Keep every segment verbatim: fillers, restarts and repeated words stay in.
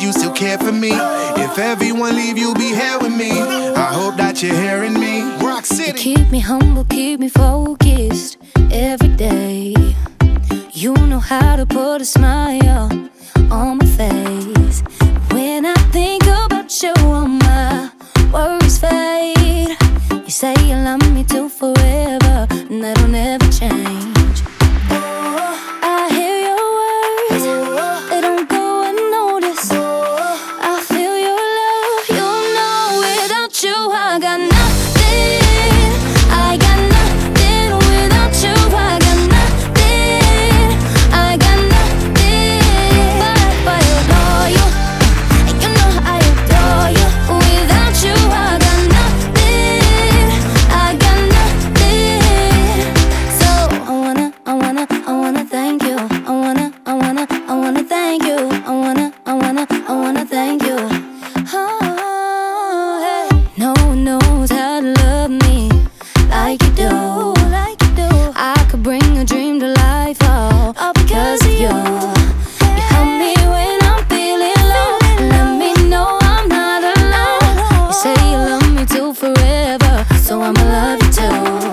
you still care for me. If everyone leave, you'll be here with me. I hope that you're hearing me. Rock City. You keep me humble, keep me focused every day. You know how to put a smile on my face. When I think about you, all my worries fade. You say you love me too forever, and that'll never change. I hear your words, they don't go unnoticed. I feel your love, you know without you I got nothing. I got nothing without you. I got nothing. I got nothing but but I adore you, and you know I adore you. Without you I got nothing. I got nothing. So I wanna, I wanna, I wanna thank you. I wanna, I wanna, I wanna thank you. I wanna, I wanna, I wanna thank you. Oh, hey. No one knows how to love me like you do. Like you do. I could bring a dream to life all, all because of you. You help me when I'm feeling low. Let me know I'm not alone. You say you love me too forever, so I'ma love you too.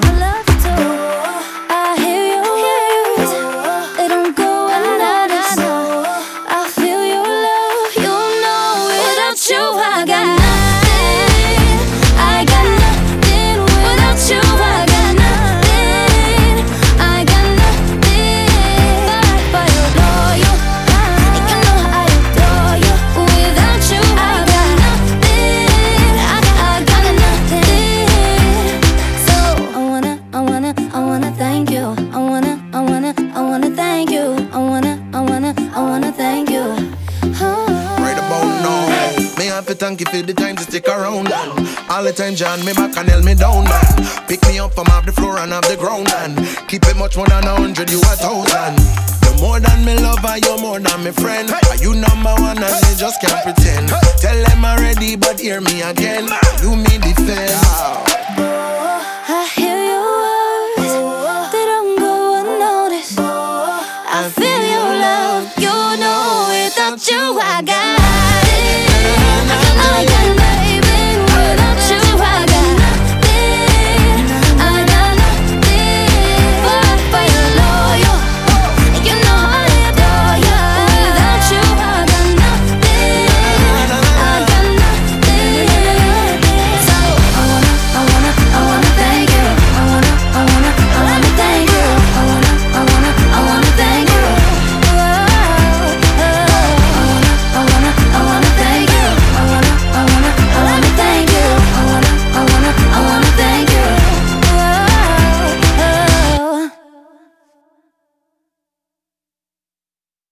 I hear your words, they don't go unnoticed. I feel your love, you know without you I got nothing. I got nothing without you. I got nothing. I got nothing but but I adore you, and you know I adore you. Without you I got nothing. I got, I got nothing. So I wanna, I wanna, I wanna thank you. I wanna, I wanna, I wanna thank you. I wanna, I wanna, I wanna thank you. Right about now, me have to thank you for the time to stick around. All the time John me back and held me down. Pick me up from off the floor and off the ground, and keep it much more than a hundred, you a thousand. You're more than me lover, you're more than me friend. Are you number one and me just can't pretend? Tell them already but hear me again. You me defend.